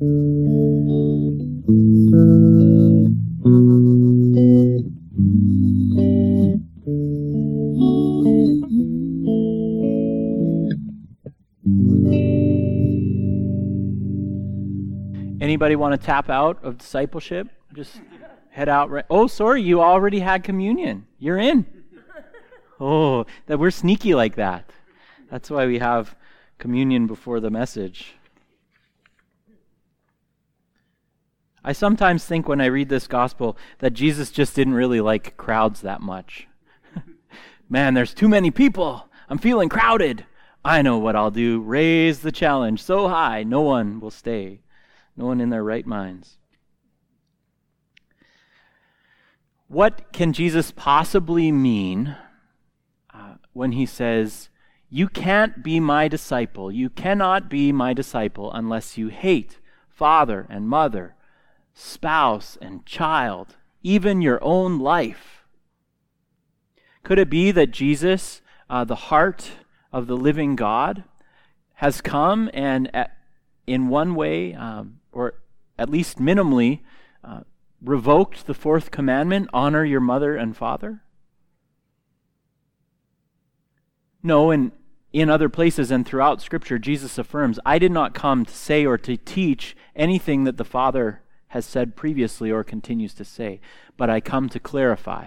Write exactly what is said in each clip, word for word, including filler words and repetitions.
Anybody want to tap out of discipleship? Just head out. Right. Oh, sorry, you already had communion. You're in. Oh, that we're sneaky like that. That's why we have communion before the message. I sometimes think when I read this gospel that Jesus just didn't really like crowds that much. Man, there's too many people. I'm feeling crowded. I know what I'll do. Raise the challenge so high, no one will stay. No one in their right minds. What can Jesus possibly mean uh, when he says, you can't be my disciple, you cannot be my disciple unless you hate father and mother, spouse and child, even your own life? Could it be that Jesus, uh, the heart of the living God, has come and at, in one way, um, or at least minimally, uh, revoked the fourth commandment, honor your mother and father? No, and in other places and throughout Scripture, Jesus affirms, I did not come to say or to teach anything that the Father has said previously or continues to say, but I come to clarify.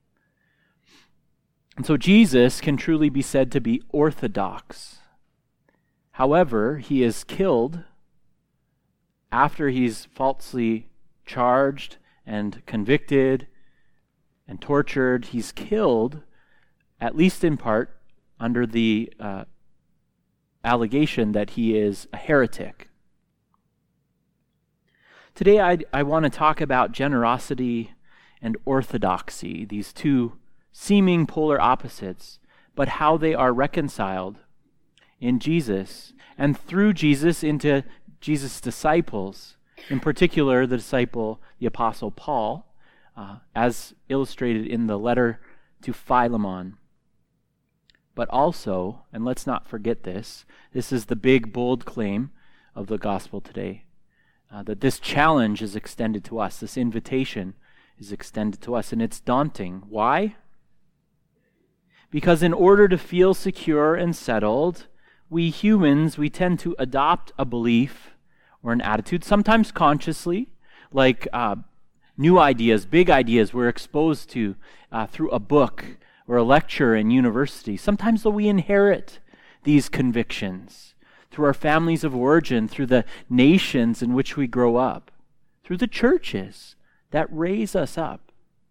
And so Jesus can truly be said to be orthodox. However, he is killed after he's falsely charged and convicted and tortured. He's killed, at least in part, under the uh, allegation that he is a heretic. Today I, I want to talk about generosity and orthodoxy, these two seeming polar opposites, but how they are reconciled in Jesus and through Jesus into Jesus' disciples, in particular the disciple, the Apostle Paul, uh, as illustrated in the letter to Philemon. But also, and let's not forget this, this is the big, bold claim of the gospel today, uh, that this challenge is extended to us, this invitation is extended to us, and it's daunting. Why? Because in order to feel secure and settled, we humans, we tend to adopt a belief or an attitude, sometimes consciously, like uh, new ideas, big ideas we're exposed to uh, through a book or a lecture in university. Sometimes though we inherit these convictions through our families of origin, through the nations in which we grow up, through the churches that raise us up.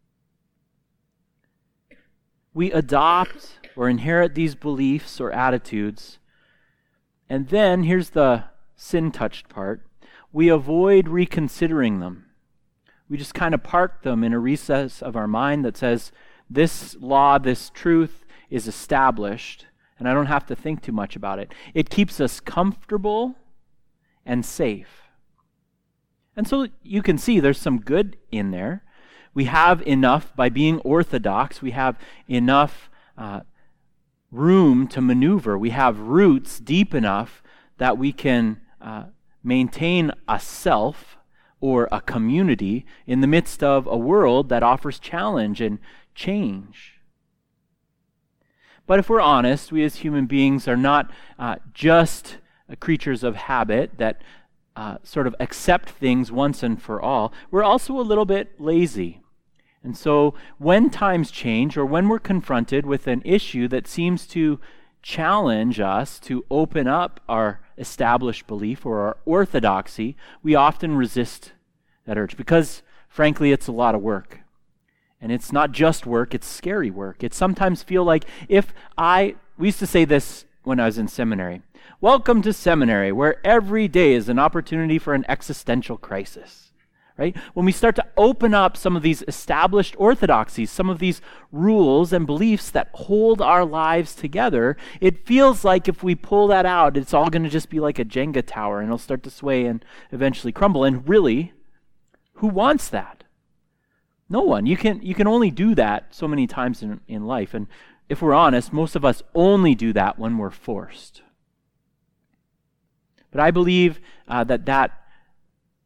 We adopt or inherit these beliefs or attitudes, and then, here's the sin-touched part, we avoid reconsidering them. We just kind of park them in a recess of our mind that says, this law, this truth is established, and I don't have to think too much about it. It keeps us comfortable and safe. And so you can see there's some good in there. We have enough, by being orthodox, we have enough uh, room to maneuver. We have roots deep enough that we can uh, maintain a self or a community in the midst of a world that offers challenge and change. But if we're honest, we as human beings are not uh, just uh, creatures of habit that uh, sort of accept things once and for all. We're also a little bit lazy. And so when times change, or when we're confronted with an issue that seems to challenge us to open up our established belief or our orthodoxy, we often resist that urge because, frankly, it's a lot of work. And it's not just work, it's scary work. It sometimes feels like if I, we used to say this when I was in seminary, welcome to seminary, where every day is an opportunity for an existential crisis. Right? When we start to open up some of these established orthodoxies, some of these rules and beliefs that hold our lives together, it feels like if we pull that out, it's all going to just be like a Jenga tower and it'll start to sway and eventually crumble. And really, who wants that? No one. You can you can only do that so many times in, in life. And if we're honest, most of us only do that when we're forced. But I believe uh, that that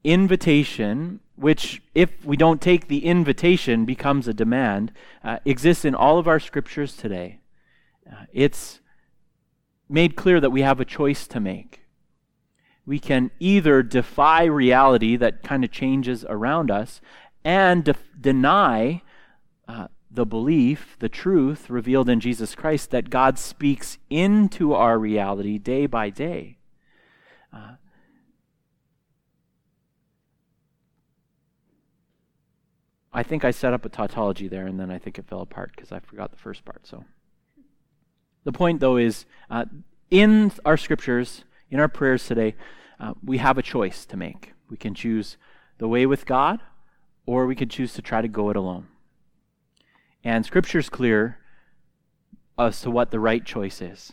invitation, which, if we don't take the invitation, becomes a demand, uh, exists in all of our scriptures today. Uh, it's made clear that we have a choice to make. We can either defy reality that kind of changes around us and de- deny uh, the belief, the truth revealed in Jesus Christ that God speaks into our reality day by day. Uh, I think I set up a tautology there, and then I think it fell apart because I forgot the first part. So, the point, though, is uh, in our scriptures, in our prayers today, uh, we have a choice to make. We can choose the way with God, or we could choose to try to go it alone. And Scripture's clear as to what the right choice is.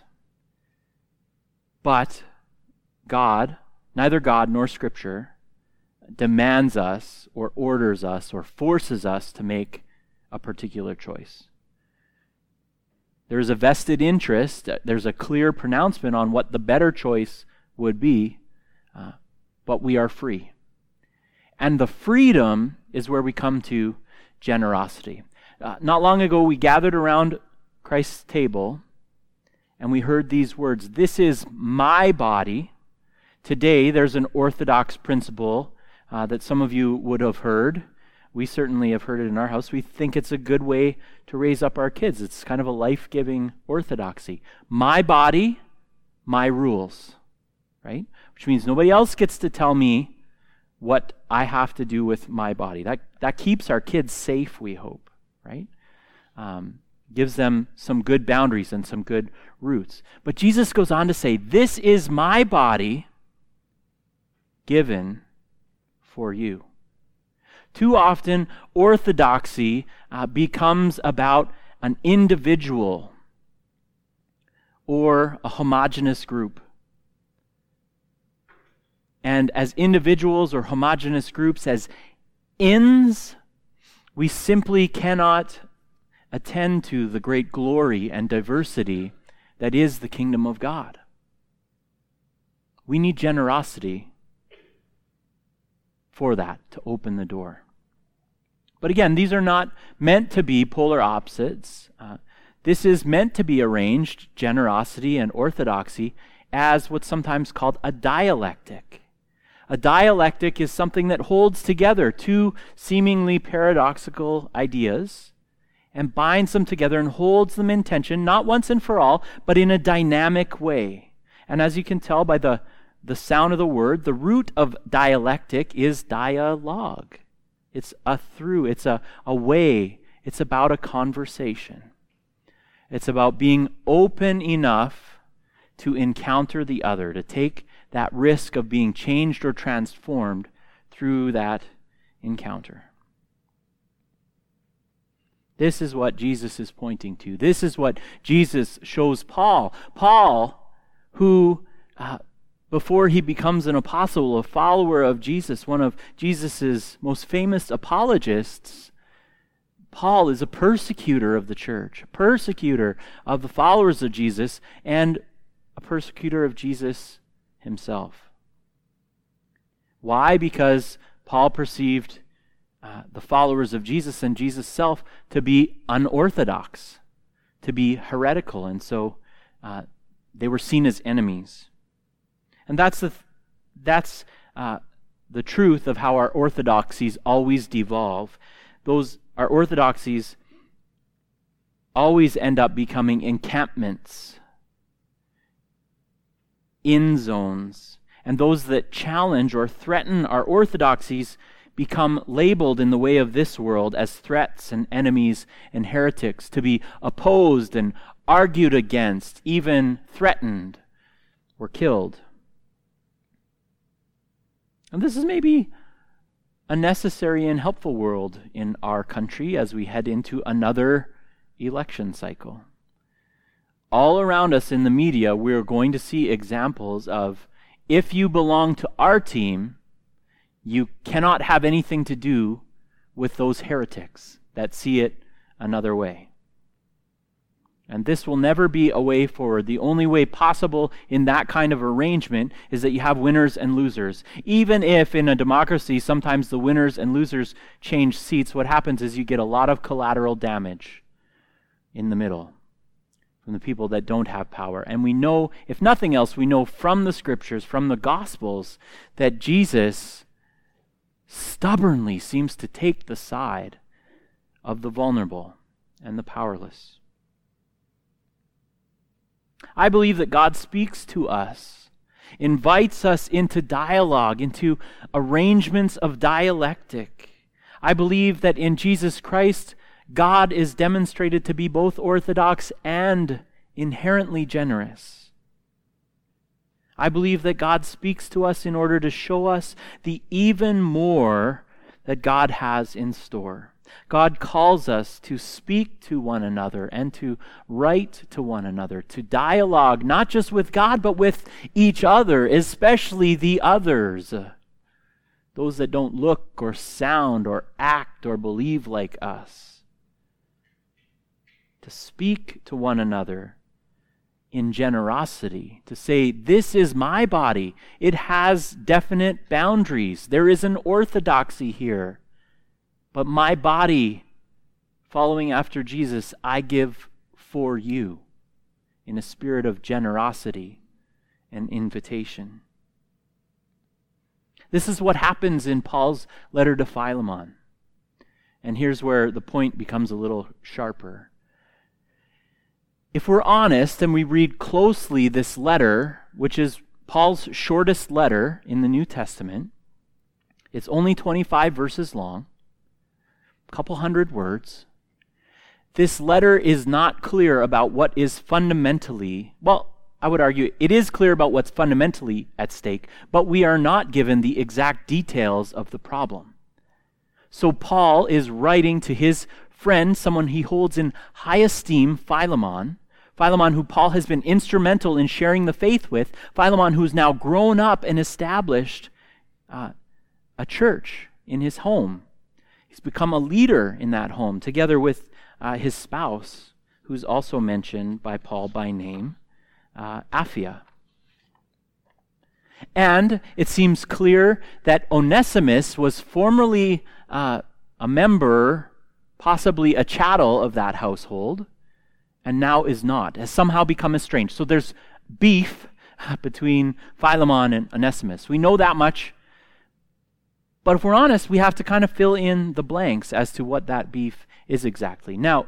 But God, neither God nor Scripture, demands us or orders us or forces us to make a particular choice. There's a vested interest, there's a clear pronouncement on what the better choice would be, uh, but we are free. And the freedom is where we come to generosity. Uh, not long ago, we gathered around Christ's table and we heard these words, "This is my body." Today, there's an Orthodox principle uh, that some of you would have heard. We certainly have heard it in our house. We think it's a good way to raise up our kids. It's kind of a life-giving orthodoxy. My body, my rules, right? Which means nobody else gets to tell me what I have to do with my body. That that keeps our kids safe, we hope, right? Um, gives them some good boundaries and some good roots. But Jesus goes on to say, "This is my body given for you." Too often, orthodoxy uh, becomes about an individual or a homogeneous group. And as individuals or homogeneous groups, as ends, we simply cannot attend to the great glory and diversity that is the kingdom of God. We need generosity for that to open the door. But again, these are not meant to be polar opposites. Uh, this is meant to be arranged, generosity and orthodoxy, as what's sometimes called a dialectic. A dialectic is something that holds together two seemingly paradoxical ideas and binds them together and holds them in tension, not once and for all, but in a dynamic way. And as you can tell by the, the sound of the word, the root of dialectic is dialogue. It's a through, it's a, a way, it's about a conversation. It's about being open enough to encounter the other, to take that risk of being changed or transformed through that encounter. This is what Jesus is pointing to. This is what Jesus shows Paul. Paul, who uh, before he becomes an apostle, a follower of Jesus, one of Jesus' most famous apologists, Paul is a persecutor of the church, a persecutor of the followers of Jesus, and a persecutor of Jesus himself. Why? Because Paul perceived uh, the followers of Jesus and Jesus' self to be unorthodox, to be heretical, and so uh, they were seen as enemies. And that's the that's uh, the truth of how our orthodoxies always devolve. Those our orthodoxies always end up becoming encampments, in zones, and those that challenge or threaten our orthodoxies become labeled in the way of this world as threats and enemies and heretics, to be opposed and argued against, even threatened or killed. And this is maybe a necessary and helpful world in our country as we head into another election cycle. All around us in the media, we're going to see examples of, if you belong to our team, you cannot have anything to do with those heretics that see it another way. And this will never be a way forward. The only way possible in that kind of arrangement is that you have winners and losers. Even if in a democracy sometimes the winners and losers change seats, what happens is you get a lot of collateral damage in the middle from the people that don't have power. And we know, if nothing else, we know from the scriptures, from the Gospels, that Jesus stubbornly seems to take the side of the vulnerable and the powerless. I believe that God speaks to us, invites us into dialogue, into arrangements of dialectic. I believe that in Jesus Christ, God is demonstrated to be both orthodox and inherently generous. I believe that God speaks to us in order to show us the even more that God has in store. God calls us to speak to one another and to write to one another, to dialogue not just with God, but with each other, especially the others, those that don't look or sound or act or believe like us. To speak to one another in generosity, to say, this is my body. It has definite boundaries. There is an orthodoxy here. But my body, following after Jesus, I give for you in a spirit of generosity and invitation. This is what happens in Paul's letter to Philemon. And here's where the point becomes a little sharper. If we're honest and we read closely this letter, which is Paul's shortest letter in the New Testament, it's only twenty-five verses long, couple hundred words. This letter is not clear about what is fundamentally, well, I would argue it is clear about what's fundamentally at stake, but we are not given the exact details of the problem. So Paul is writing to his friend, someone he holds in high esteem, Philemon, Philemon who Paul has been instrumental in sharing the faith with, Philemon who's now grown up and established uh, a church in his home. He's become a leader in that home, together with uh, his spouse, who's also mentioned by Paul by name, uh, Apphia. And it seems clear that Onesimus was formerly uh, a member, possibly a chattel of that household, and now is not, has somehow become estranged. So there's beef between Philemon and Onesimus. We know that much. But if we're honest, we have to kind of fill in the blanks as to what that beef is exactly. Now,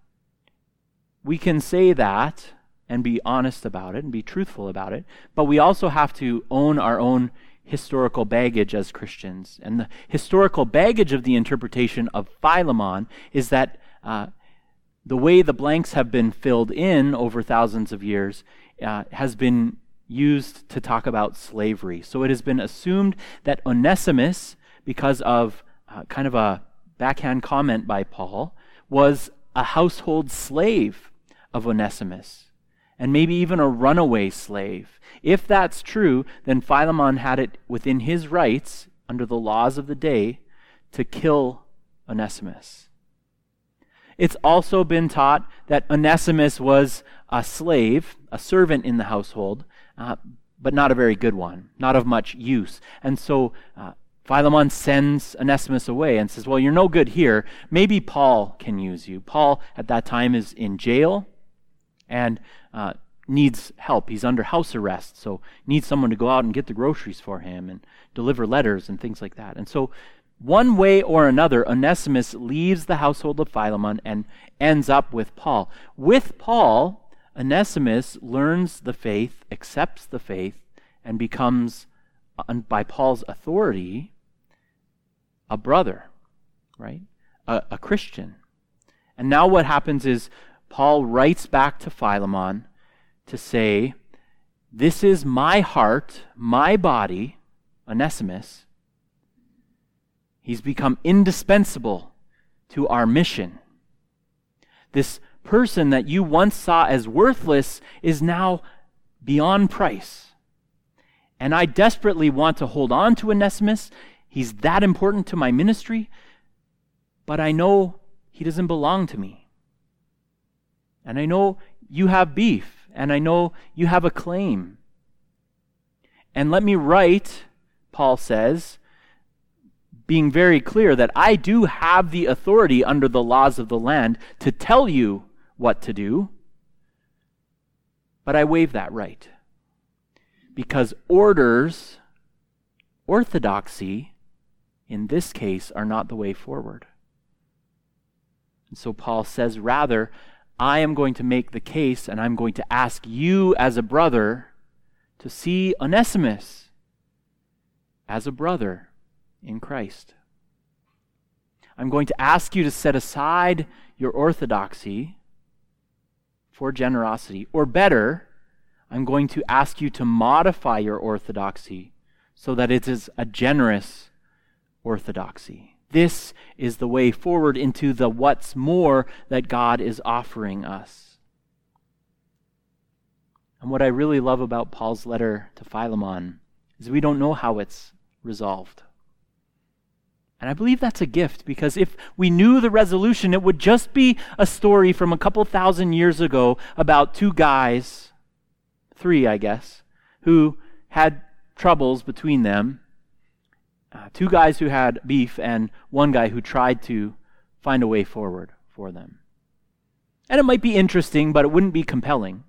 we can say that and be honest about it and be truthful about it, but we also have to own our own historical baggage as Christians. And the historical baggage of the interpretation of Philemon is that uh, the way the blanks have been filled in over thousands of years uh, has been used to talk about slavery. So it has been assumed that Onesimus, because of uh, kind of a backhand comment by Paul, was a household slave of Onesimus, and maybe even a runaway slave. If that's true, then Philemon had it within his rights, under the laws of the day, to kill Onesimus. It's also been taught that Onesimus was a slave, a servant in the household, uh, but not a very good one, not of much use. And so uh, Philemon sends Onesimus away and says, well, you're no good here. Maybe Paul can use you. Paul at that time is in jail and uh, needs help. He's under house arrest, so needs someone to go out and get the groceries for him and deliver letters and things like that. And so one way or another, Onesimus leaves the household of Philemon and ends up with Paul. With Paul, Onesimus learns the faith, accepts the faith, and becomes, by Paul's authority, a brother, right? A, a Christian. And now what happens is Paul writes back to Philemon to say, this is my heart, my body, Onesimus. He's become indispensable to our mission. This person that you once saw as worthless is now beyond price. And I desperately want to hold on to Onesimus. He's that important to my ministry, but I know he doesn't belong to me. And I know you have beef, and I know you have a claim. And let me write, Paul says, being very clear that I do have the authority under the laws of the land to tell you what to do, but I waive that right. Because orders, orthodoxy, in this case, are not the way forward. And so Paul says, rather, I am going to make the case, and I'm going to ask you as a brother to see Onesimus as a brother in Christ. I'm going to ask you to set aside your orthodoxy for generosity. Or better, I'm going to ask you to modify your orthodoxy so that it is a generous orthodoxy. This is the way forward into the what's more that God is offering us. And what I really love about Paul's letter to Philemon is we don't know how it's resolved. And I believe that's a gift, because if we knew the resolution, it would just be a story from a couple thousand years ago about two guys, three I guess, who had troubles between them. Uh, two guys who had beef and one guy who tried to find a way forward for them. And it might be interesting, but it wouldn't be compelling.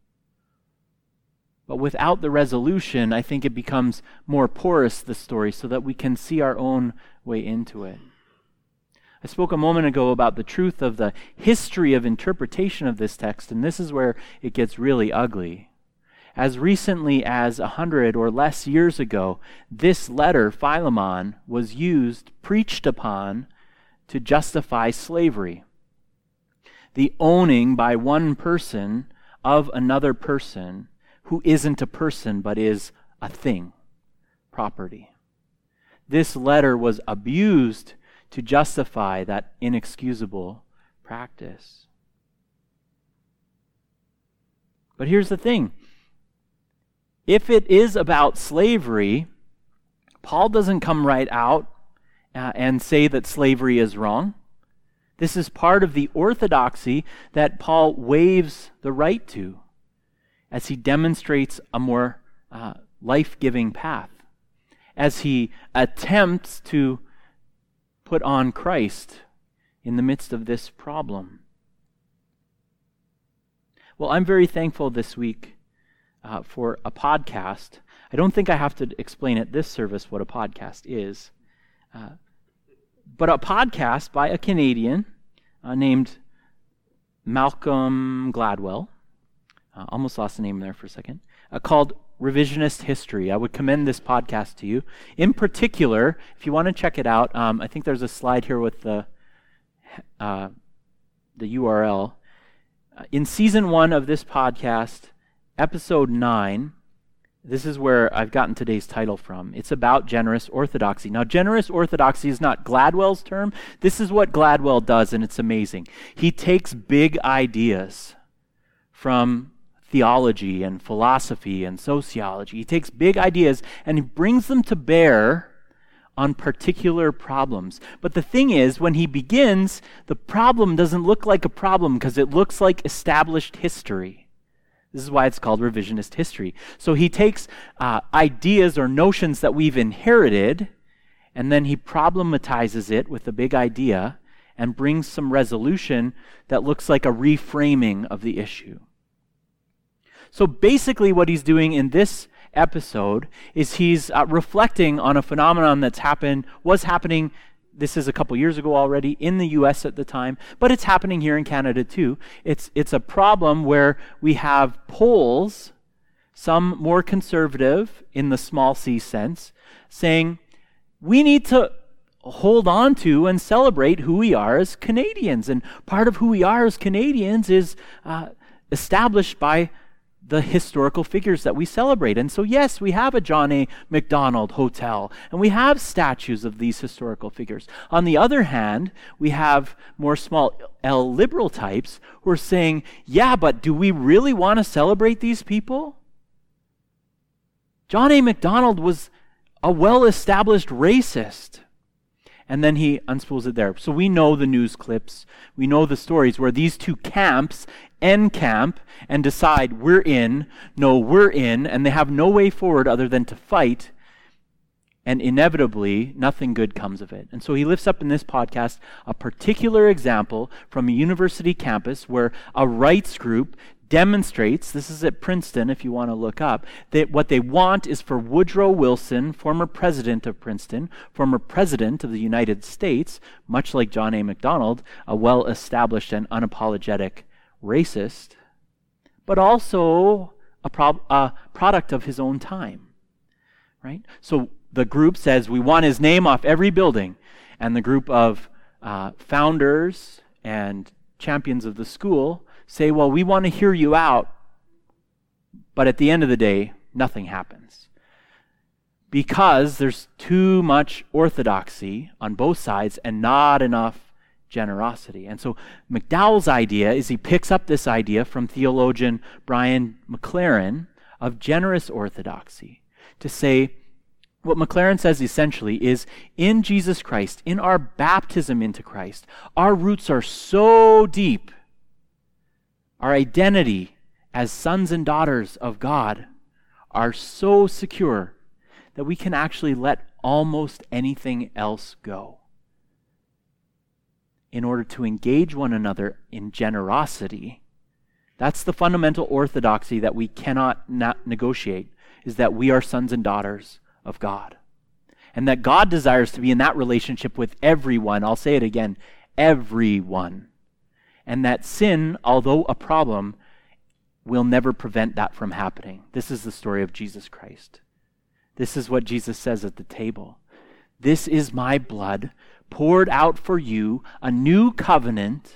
But without the resolution, I think it becomes more porous, the story, so that we can see our own way into it. I spoke a moment ago about the truth of the history of interpretation of this text, and this is where it gets really ugly. As recently as a hundred or less years ago, this letter, Philemon, was used, preached upon, to justify slavery. The owning by one person of another person who isn't a person but is a thing, property. This letter was abused to justify that inexcusable practice. But here's the thing. If it is about slavery, Paul doesn't come right out uh, and say that slavery is wrong. This is part of the orthodoxy that Paul waives the right to as he demonstrates a more uh, life-giving path, as he attempts to put on Christ in the midst of this problem. Well, I'm very thankful this week uh, for a podcast. I don't think I have to explain at this service what a podcast is, uh, but a podcast by a Canadian uh, named Malcolm Gladwell. Uh, almost lost the name there for a second. Uh, called Revisionist History. I would commend this podcast to you. In particular, if you want to check it out, um, I think there's a slide here with the uh, the U R L. Uh, in season one of this podcast, episode nine, this is where I've gotten today's title from. It's about generous orthodoxy. Now, generous orthodoxy is not Gladwell's term. This is what Gladwell does, and it's amazing. He takes big ideas from theology and philosophy and sociology. He takes big ideas and he brings them to bear on particular problems. But the thing is, when he begins, the problem doesn't look like a problem because it looks like established history. This is why it's called revisionist history. So he takes uh, ideas or notions that we've inherited, and then he problematizes it with a big idea and brings some resolution that looks like a reframing of the issue. So basically what he's doing in this episode is he's uh, reflecting on a phenomenon that's happened, was happening, this is a couple years ago already, in the U S at the time, but it's happening here in Canada too. It's, it's a problem where we have Poles, some more conservative in the small c sense, saying we need to hold on to and celebrate who we are as Canadians. And part of who we are as Canadians is uh, established by the historical figures that we celebrate. And so yes, we have a John A. Macdonald Hotel, and we have statues of these historical figures. On the other hand, we have more small L liberal types who are saying, yeah, but do we really want to celebrate these people? John A. Macdonald was a well-established racist. And then he unspools it there. So we know the news clips. We know the stories where these two camps encamp and decide we're in, no, we're in, and they have no way forward other than to fight. And inevitably, nothing good comes of it. And so he lifts up in this podcast a particular example from a university campus where a rights group demonstrates, this is at Princeton if you want to look up, that what they want is for Woodrow Wilson, former president of Princeton, former president of the United States, much like John A. Macdonald, a well-established and unapologetic racist, but also a, pro- a product of his own time, right? So the group says, we want his name off every building, and the group of uh, founders and champions of the school say, well, we want to hear you out, but at the end of the day, nothing happens. Because there's too much orthodoxy on both sides and not enough generosity. And so McDowell's idea is he picks up this idea from theologian Brian McLaren of generous orthodoxy to say, what McLaren says essentially is, in Jesus Christ, in our baptism into Christ, our roots are so deep. Our identity as sons and daughters of God are so secure that we can actually let almost anything else go in order to engage one another in generosity. That's the fundamental orthodoxy that we cannot not negotiate, is that we are sons and daughters of God. And that God desires to be in that relationship with everyone. I'll say it again, everyone. And that sin, although a problem, will never prevent that from happening. This is the story of Jesus Christ. This is what Jesus says at the table. This is my blood poured out for you, a new covenant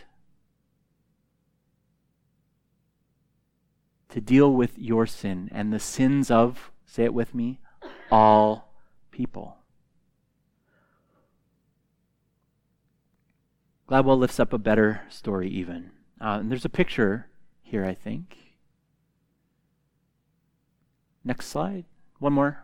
to deal with your sin and the sins of, say it with me, all people. Gladwell lifts up a better story even. Uh, and there's a picture here, I think. Next slide. One more.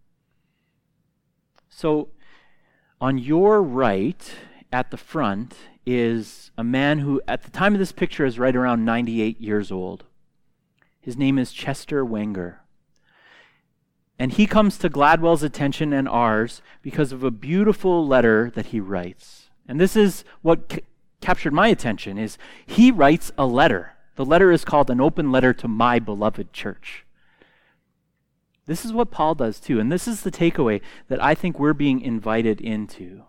So, on your right, at the front, is a man who, at the time of this picture, is right around ninety-eight years old. His name is Chester Wenger. And he comes to Gladwell's attention and ours because of a beautiful letter that he writes. And this is what c- captured my attention, is he writes a letter. The letter is called An Open Letter to My Beloved Church. This is what Paul does too, and this is the takeaway that I think we're being invited into.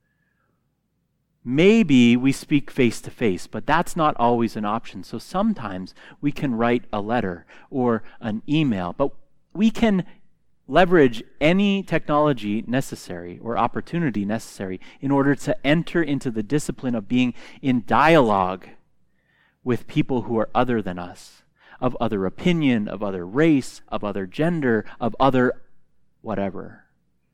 Maybe we speak face to face, but that's not always an option. So sometimes we can write a letter or an email, but we can leverage any technology necessary or opportunity necessary in order to enter into the discipline of being in dialogue with people who are other than us, of other opinion, of other race, of other gender, of other whatever.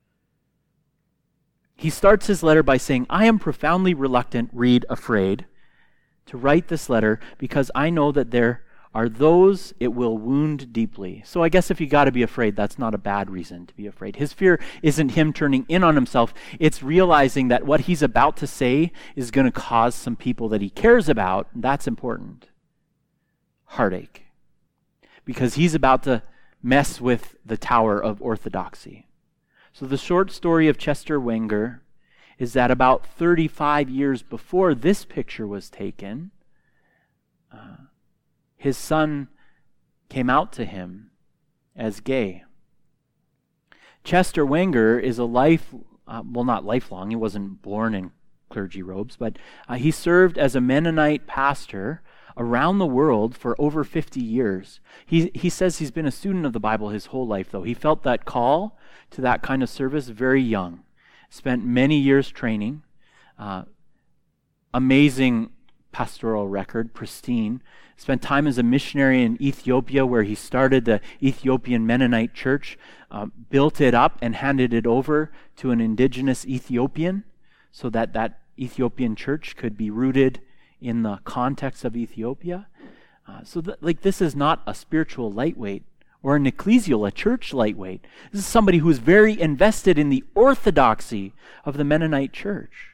He starts his letter by saying, I am profoundly reluctant, read afraid, to write this letter because I know that there are those it will wound deeply. So I guess if you got to be afraid, that's not a bad reason to be afraid. His fear isn't him turning in on himself. It's realizing that what he's about to say is going to cause some people that he cares about, and that's important, heartache. Because he's about to mess with the tower of orthodoxy. So the short story of Chester Wenger is that about thirty-five years before this picture was taken, uh, his son came out to him as gay. Chester Wenger is a life, uh, well, not lifelong, he wasn't born in clergy robes, but uh, he served as a Mennonite pastor around the world for over fifty years. He, he says he's been a student of the Bible his whole life, though. He felt that call to that kind of service very young. Spent many years training. Uh, amazing pastoral record, pristine. Spent time as a missionary in Ethiopia, where he started the Ethiopian Mennonite Church, uh, built it up and handed it over to an indigenous Ethiopian so that that Ethiopian church could be rooted in the context of Ethiopia. Uh, so th- like this is not a spiritual lightweight or an ecclesial, a church lightweight. This is somebody who is very invested in the orthodoxy of the Mennonite church.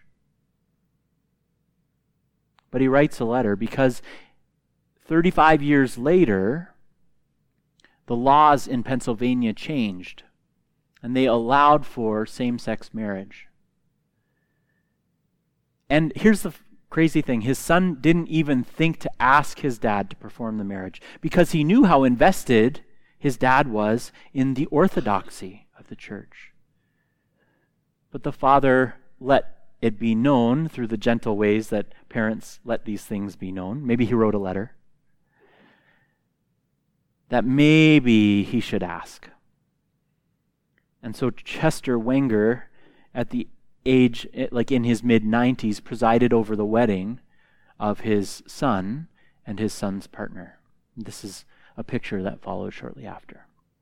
But he writes a letter because thirty-five years later, the laws in Pennsylvania changed, and they allowed for same-sex marriage. And here's the crazy thing. His son didn't even think to ask his dad to perform the marriage because he knew how invested his dad was in the orthodoxy of the church. But the father let it be known through the gentle ways that parents let these things be known. Maybe he wrote a letter that maybe he should ask. And so Chester Wenger, at the age, like in his mid-nineties, presided over the wedding of his son and his son's partner. This is a picture that followed shortly after.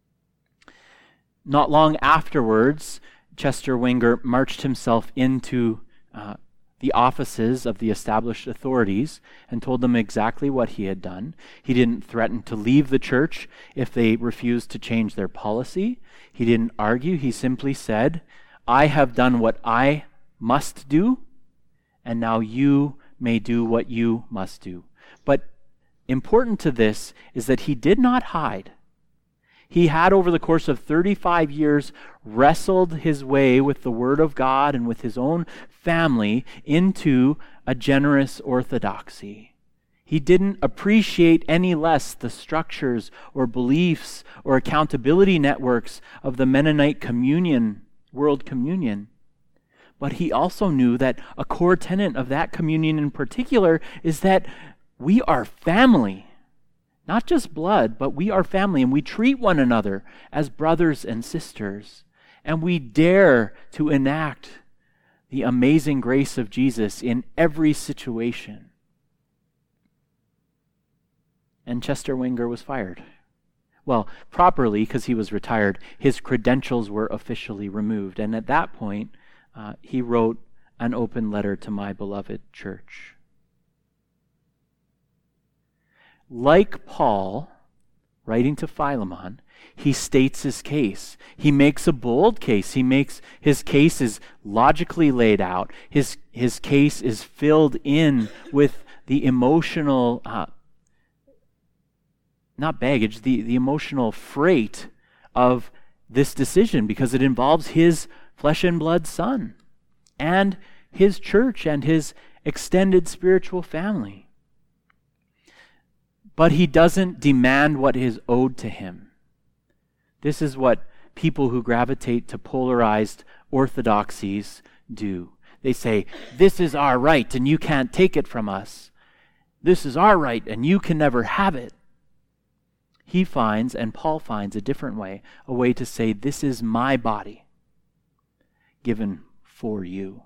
Not long afterwards, Chester Wenger marched himself into uh, the offices of the established authorities and told them exactly what he had done. He didn't threaten to leave the church if they refused to change their policy. He didn't argue. He simply said, I have done what I must do, and now you may do what you must do. But important to this is that he did not hide. He had, over the course of thirty-five years, wrestled his way with the Word of God and with his own family into a generous orthodoxy. He didn't appreciate any less the structures or beliefs or accountability networks of the Mennonite communion, world communion. But he also knew that a core tenet of that communion in particular is that we are family. Not just blood, but we are family, and we treat one another as brothers and sisters. And we dare to enact the amazing grace of Jesus in every situation. And Chester Wenger was fired. Well, properly, because he was retired, his credentials were officially removed. And at that point, uh, he wrote an open letter to my beloved church. Like Paul, writing to Philemon, he states his case. He makes a bold case. He makes his case is logically laid out. His his case is filled in with the emotional, uh, not baggage, the, the emotional freight of this decision, because it involves his flesh and blood son and his church and his extended spiritual family. But he doesn't demand what is owed to him. This is what people who gravitate to polarized orthodoxies do. They say, this is our right and you can't take it from us. This is our right and you can never have it. He finds, and Paul finds, a different way, a way to say, this is my body given for you.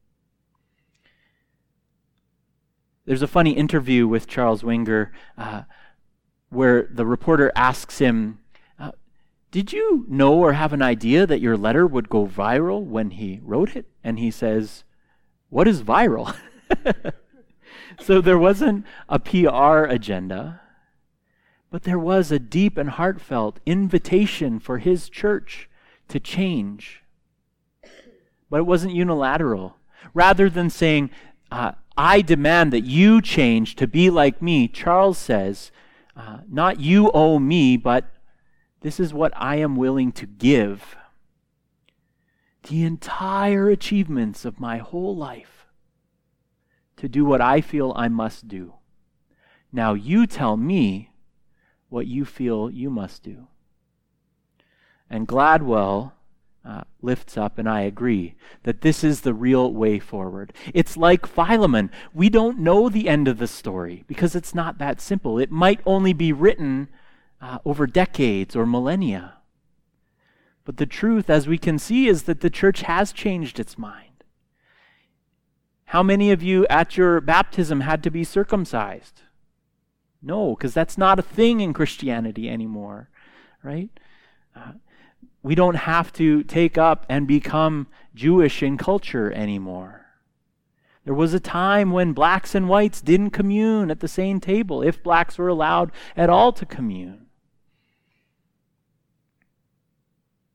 There's a funny interview with Charles Wenger uh, where the reporter asks him, uh, did you know or have an idea that your letter would go viral when he wrote it? And he says, what is viral? So there wasn't a P R agenda, but there was a deep and heartfelt invitation for his church to change. But it wasn't unilateral. Rather than saying, uh, I demand that you change to be like me, Charles says, uh, not you owe me, but this is what I am willing to give. The entire achievements of my whole life to do what I feel I must do. Now you tell me what you feel you must do. And Gladwell Uh, lifts up, and I agree, that this is the real way forward. It's like Philemon. We don't know the end of the story because it's not that simple. It might only be written uh, over decades or millennia. But the truth, as we can see, is that the church has changed its mind. How many of you at your baptism had to be circumcised? No, because that's not a thing in Christianity anymore, right? Uh, We don't have to take up and become Jewish in culture anymore. There was a time when blacks and whites didn't commune at the same table, if blacks were allowed at all to commune.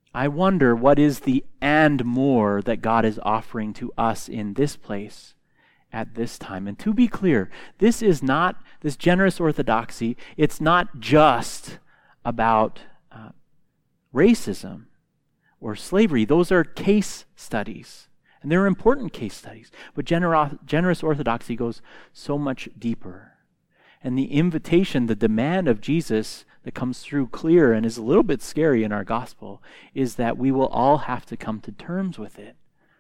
I wonder what is the and more that God is offering to us in this place at this time. And to be clear, this is not, this generous orthodoxy, it's not just about uh, racism or slavery. Those are case studies, and they're important case studies. But genero- generous orthodoxy goes so much deeper. And the invitation, the demand of Jesus that comes through clear and is a little bit scary in our gospel is that we will all have to come to terms with it.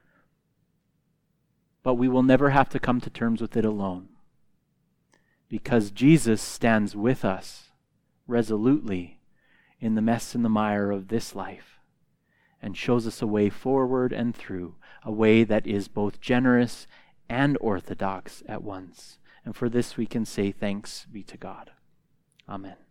But we will never have to come to terms with it alone, because Jesus stands with us resolutely in the mess and the mire of this life and shows us a way forward and through, a way that is both generous and orthodox at once. And for this we can say thanks be to God. Amen.